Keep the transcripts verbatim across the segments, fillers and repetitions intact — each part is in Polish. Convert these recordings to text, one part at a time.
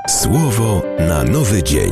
Słowo na nowy dzień.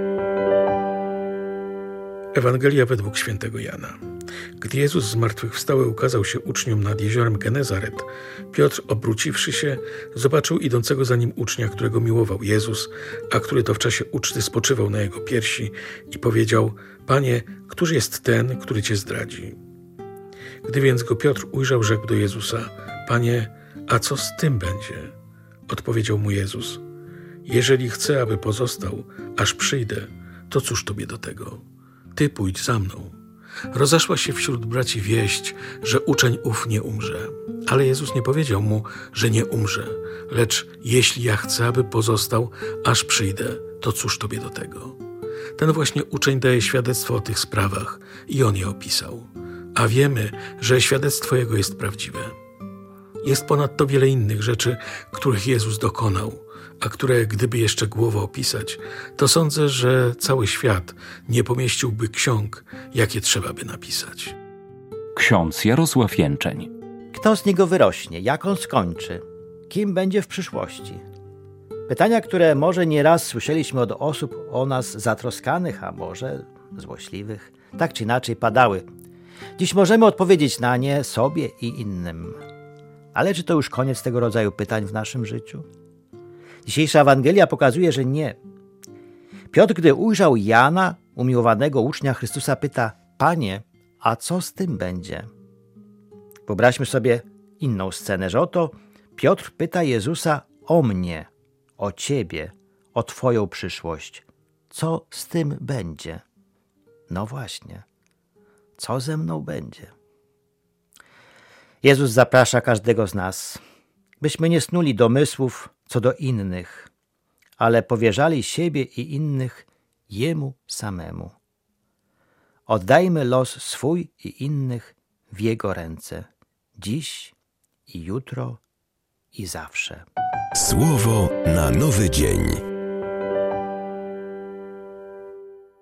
Ewangelia według świętego Jana. Gdy Jezus zmartwychwstały ukazał się uczniom nad jeziorem Genezaret, Piotr, obróciwszy się, zobaczył idącego za nim ucznia, którego miłował Jezus, a który to w czasie uczty spoczywał na jego piersi i powiedział: Panie, któż jest ten, który Cię zdradzi? Gdy więc go Piotr ujrzał, rzekł do Jezusa: Panie, a co z tym będzie? Odpowiedział mu Jezus: Jeżeli chcę, aby pozostał, aż przyjdę, to cóż Tobie do tego? Ty pójdź za mną. Rozeszła się wśród braci wieść, że uczeń ów nie umrze. Ale Jezus nie powiedział mu, że nie umrze, lecz jeśli ja chcę, aby pozostał, aż przyjdę, to cóż Tobie do tego? Ten właśnie uczeń daje świadectwo o tych sprawach i on je opisał. A wiemy, że świadectwo jego jest prawdziwe. Jest ponadto wiele innych rzeczy, których Jezus dokonał, a które gdyby jeszcze głowo opisać, to sądzę, że cały świat nie pomieściłby ksiąg, jakie trzeba by napisać. Ksiądz Jarosław Jęczeń. Kto z niego wyrośnie? Jak on skończy? Kim będzie w przyszłości? Pytania, które może nieraz słyszeliśmy od osób o nas zatroskanych, a może złośliwych, tak czy inaczej padały. Dziś możemy odpowiedzieć na nie sobie i innym. Ale czy to już koniec tego rodzaju pytań w naszym życiu? Dzisiejsza Ewangelia pokazuje, że nie. Piotr, gdy ujrzał Jana, umiłowanego ucznia Chrystusa, pyta: Panie, a co z tym będzie? Wyobraźmy sobie inną scenę, że oto Piotr pyta Jezusa o mnie, o Ciebie, o Twoją przyszłość. Co z tym będzie? No właśnie, co ze mną będzie? Jezus zaprasza każdego z nas, byśmy nie snuli domysłów co do innych, ale powierzali siebie i innych Jemu samemu. Oddajmy los swój i innych w Jego ręce, dziś i jutro i zawsze. Słowo na nowy dzień.